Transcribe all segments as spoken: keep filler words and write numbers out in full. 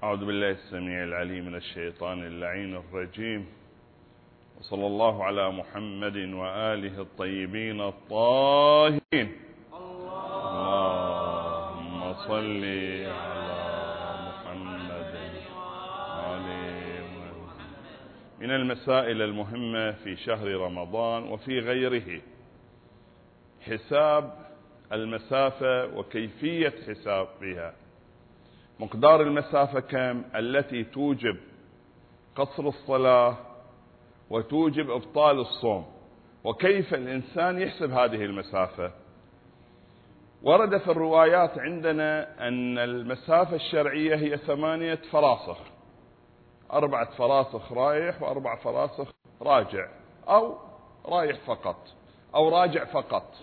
أعوذ بالله السميع العليم من الشيطان اللعين الرجيم، وصلى الله على محمد وآله الطيبين الطاهرين. اللهم صل على محمد وآله. من المسائل المهمة في شهر رمضان وفي غيره حساب المسافة وكيفية حسابها. مقدار المسافة كم التي توجب قصر الصلاة وتوجب إبطال الصوم، وكيف الإنسان يحسب هذه المسافة. ورد في الروايات عندنا أن المسافة الشرعية هي ثمانية فراسخ، أربعة فراسخ رايح وأربع فراسخ راجع، أو رايح فقط أو راجع فقط.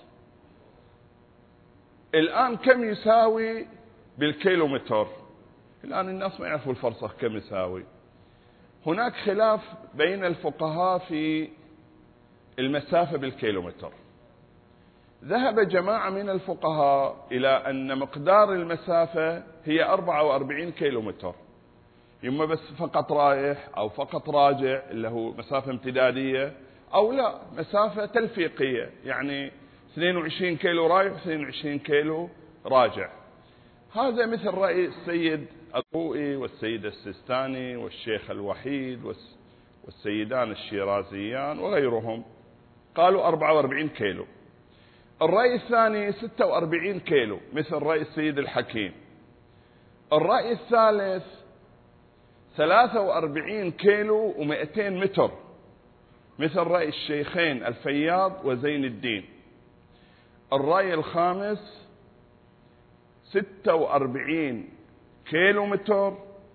الآن كم يساوي بالكيلومتر؟ الآن الناس ما يعرفوا الفرسخ كم يساوي. هناك خلاف بين الفقهاء في المسافة بالكيلومتر. ذهب جماعة من الفقهاء إلى أن مقدار المسافة هي أربعة وأربعين كيلومتر، يما بس فقط رايح أو فقط راجع اللي هو مسافة امتدادية، أو لا مسافة تلفيقية، يعني اثنين وعشرين كيلو رايح واثنين وعشرين كيلو راجع. هذا مثل رأي السيد الخوئي والسيد السيستاني والشيخ الوحيد والسيدان الشيرازيان وغيرهم، قالوا أربعة وأربعين كيلو. الرأي الثاني ستة وأربعين كيلو مثل رأي السيد الحكيم. الرأي الثالث ثلاثة وأربعين كيلو ومئتين متر مثل رأي الشيخين الفياض وزين الدين. الرأي الخامس ستة وأربعين كيلو متر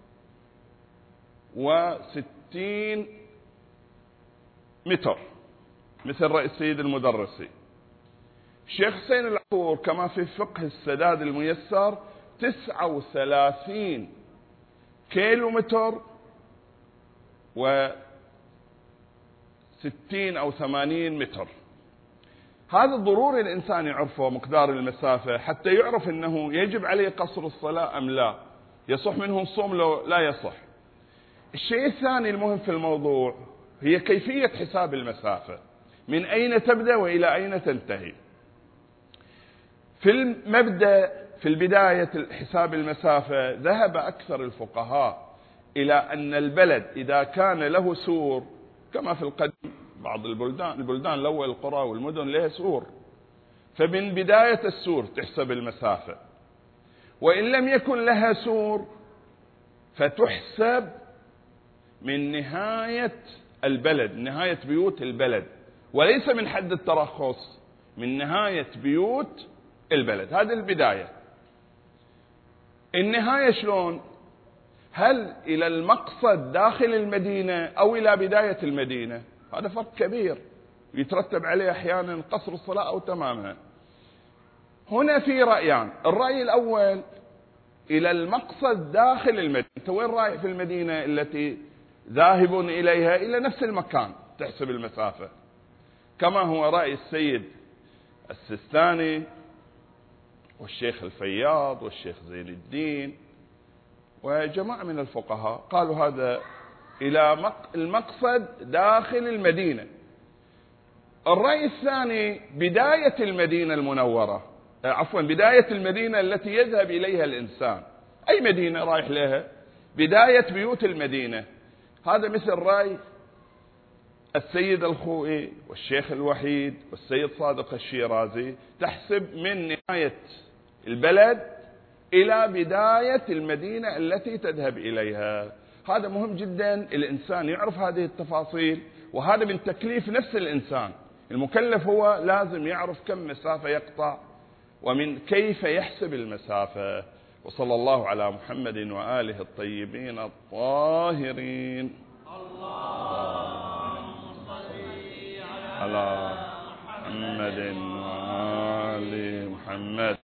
وستين متر مثل رأي السيد المدرسي. الشيخ حسين العفور كما في فقه السداد الميسر تسعة وثلاثين كيلو متر وستين أو ثمانين متر. هذا ضروري الإنسان يعرفه مقدار المسافة حتى يعرف أنه يجب عليه قصر الصلاة أم لا، يصح منه الصوم لو لا يصح. الشيء الثاني المهم في الموضوع هي كيفية حساب المسافة، من أين تبدأ وإلى أين تنتهي. في المبدأ في البداية حساب المسافة ذهب أكثر الفقهاء إلى أن البلد إذا كان له سور، كما في القديم بعض البلدان البلدان الأول القرى والمدن لها سور، فمن بداية السور تحسب المسافة، وإن لم يكن لها سور فتحسب من نهاية البلد، نهاية بيوت البلد، وليس من حد الترخص، من نهاية بيوت البلد. هذه البداية. النهاية شلون؟ هل إلى المقصد داخل المدينة أو إلى بداية المدينة؟ هذا فرق كبير يترتب عليه أحيانا قصر الصلاة أو تمامها. هنا في رأيان. الرأي الأول إلى المقصد داخل المدينة. أنت وين رايح في المدينة التي ذاهب إليها؟ إلى نفس المكان تحسب المسافة، كما هو رأي السيد السيستاني والشيخ الفياض والشيخ زين الدين وجماعة من الفقهاء، قالوا هذا إلى المقصد داخل المدينة. الرأي الثاني بداية المدينة المنورة، عفوا بداية المدينة التي يذهب إليها الإنسان، أي مدينة رايح لها، بداية بيوت المدينة. هذا مثل رأي السيد الخوئي والشيخ الوحيد والسيد صادق الشيرازي، تحسب من نهاية البلد إلى بداية المدينة التي تذهب إليها. هذا مهم جدا الإنسان يعرف هذه التفاصيل، وهذا من تكليف نفس الإنسان. المكلف هو لازم يعرف كم مسافة يقطع ومن كيف يحسب المسافة. وصلى الله على محمد وآله الطيبين الطاهرين. اللهم صل على محمد وآل محمد.